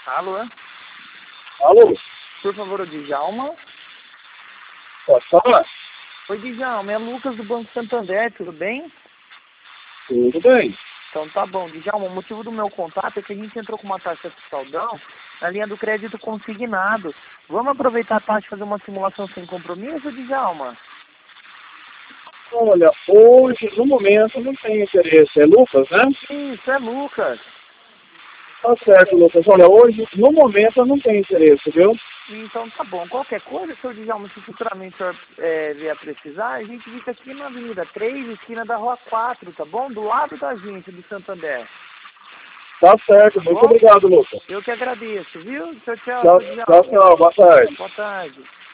Alô? Alô? Por favor, o Djalma? Pode falar? Oi, Djalma, é Lucas do Banco Santander, tudo bem? Tudo bem. Então tá bom, Djalma, o motivo do meu contato é que a gente entrou com uma taxa fiscaldão na linha do crédito consignado. Vamos aproveitar a taxa e fazer uma simulação sem compromisso, Djalma? Olha, hoje, no momento, não tem interesse. É Lucas, né? Isso, é Lucas. Tá certo, Lucas. Olha, hoje, no momento, eu não tenho interesse, viu? Então tá bom, qualquer coisa, seu Djalma, se futuramente o senhor vier precisar, a gente fica aqui na Avenida 3, esquina da Rua 4, tá bom? Do lado da agência do Santander. Tá certo. Tá Muito bom? obrigado, Lucas. Eu que agradeço, viu? Tchau, tchau, Tchau, seu Djalma. tchau, tchau. Boa tarde. Boa tarde.